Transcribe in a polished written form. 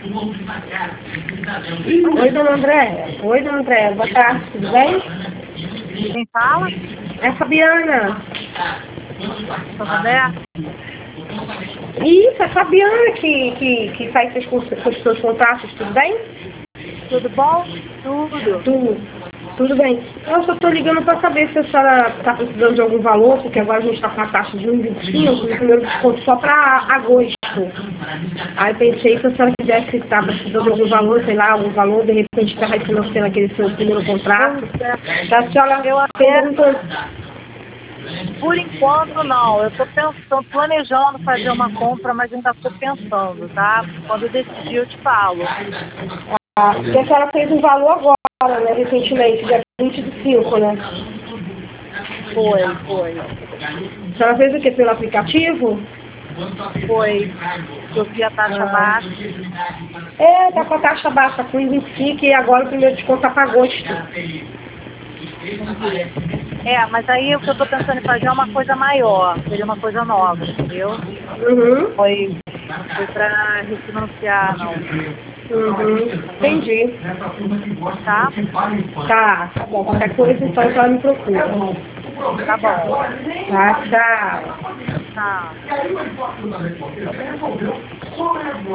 Oi, dona Andréia. Oi, dona Andréia. Boa tarde, tudo bem? Quem fala? É a Fabiana. André? Isso, é a Fabiana que faz os seus contratos, tudo bem? Tudo bom? Tudo. Tudo bem. Eu só estou ligando para saber se a senhora está precisando de algum valor, porque agora a gente está com a taxa de 1,25 e o primeiro desconto só para agosto. Aí pensei se a senhora quisesse estar precisando de algum valor, sei lá, algum valor, de repente está refinanciando aquele seu primeiro contrato. Tá, a senhora Eu perguntou. Por enquanto, não. Eu estou planejando fazer uma compra, mas ainda estou pensando, tá? Quando eu decidir, eu te falo. Ah, porque a senhora fez um valor agora, né, recentemente, dia 25, né? Foi. A senhora fez o quê? Pelo aplicativo? Foi. Eu vi a taxa baixa. É, tá com a taxa baixa, com 25 e agora o primeiro desconto tá para agosto. Mas aí o que eu estou pensando em fazer é uma coisa maior. Seria uma coisa nova, entendeu? Uhum. Foi para refinanciar, não. Entendi. Tá? Tá bom. Qualquer coisa, então, a senhora me procura. Tá bom. Tá, tchau. Tá.